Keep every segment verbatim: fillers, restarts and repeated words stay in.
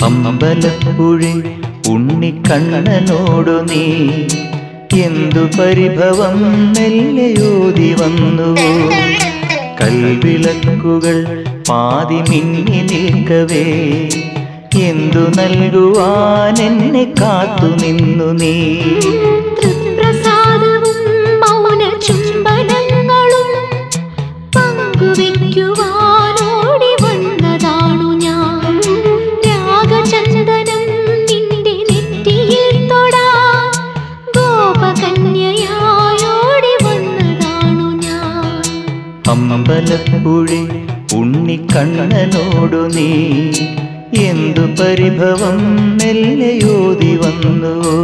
അമ്പലപ്പുഴി ഉണ്ണിക്കണ്ണനോടു നീ എന്തു പരിഭവം മെല്ലയോതി വന്നുവോ? കൽവിളക്കുകൾ പാതി മിന്നി നിൽക്കവേ എന്തു നൽകുവാൻ എന്നെ കാത്തു നിന്നു നീ? തൃപ്രസാദവും മൗന ചുംബനങ്ങളും പങ്കുവയ്ക്കുവാനോടി വന്നതാണു ഞാൻ. രാഗചന്ദനം നിന്റെ നെറ്റിയിൽ തൊടാൻ ഗോപകന്യയായോടി വന്നതാണു ഞാൻ. അമ്പലപ്പുഴി ഉണ്ണിക്കണ്ണനോടു നീ എന്തു പരിഭവം മെല്ലയോതി വന്നുവോ?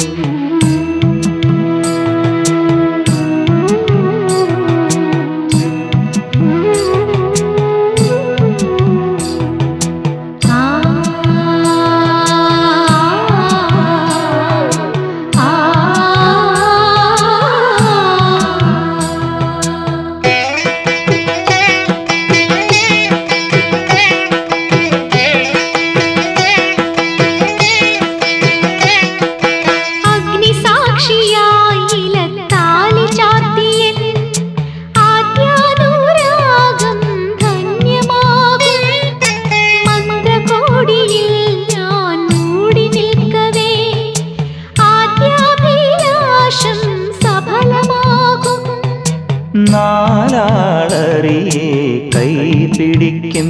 നാലാളറിയെ കൈപിടിക്കും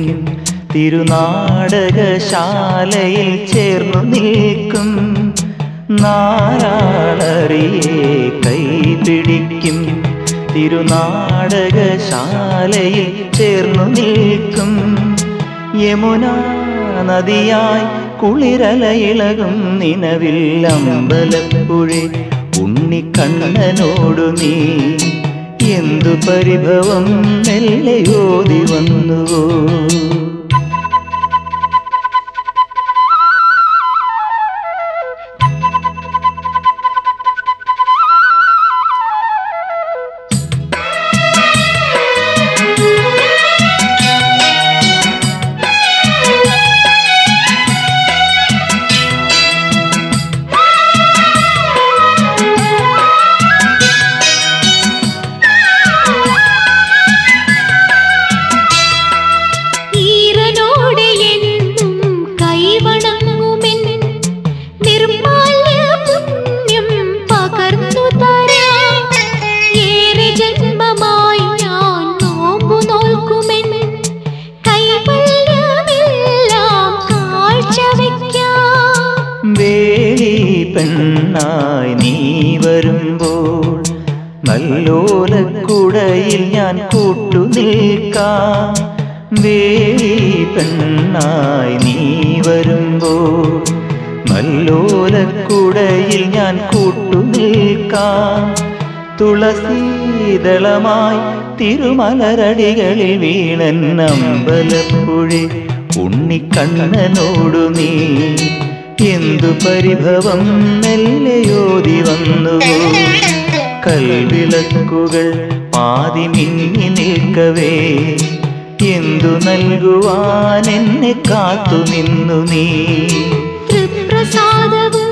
തിരുനാടകശാലയിൽ ചേർന്നു നിൽക്കും. നാലാളറിയെ കൈപിടിക്കും തിരുനാടകശാലയിൽ ചേർന്നു നിൽക്കും. യമുനാ നദിയായി കുളിരലയിളകും നിലവിൽ അമ്പലപ്പുഴി ഉണ്ണിക്കണ്ണനോടു നീ എന്തു പരിഭവം മെല്ലയോതി വന്നുവോ? പെണ്ണായി നീ വരുമ്പോൾ നല്ലോലക്കുടയിൽ ഞാൻ കൂട്ടു നിൽക്കാം. വേലി പെണ്ണായി നീ വരുമ്പോൾ നല്ലോലക്കുടയിൽ ഞാൻ കൂട്ടു നിൽക്കാം. തുളസീദളമായി തിരുമലരടികളിൽ വീണൻ അമ്പലപ്പുഴി ഉണ്ണിക്കണ്ണനോടു നീ എന്തു പരിഭവം മെല്ലയോതി വന്നുവോ? കൽവിളക്കുകൾ പാതി മിന്നി നിൽക്കവേ എന്തു നൽകുവാൻ എന്നെ കാത്തു നിന്നു നീ? തൃപ്രസാദവും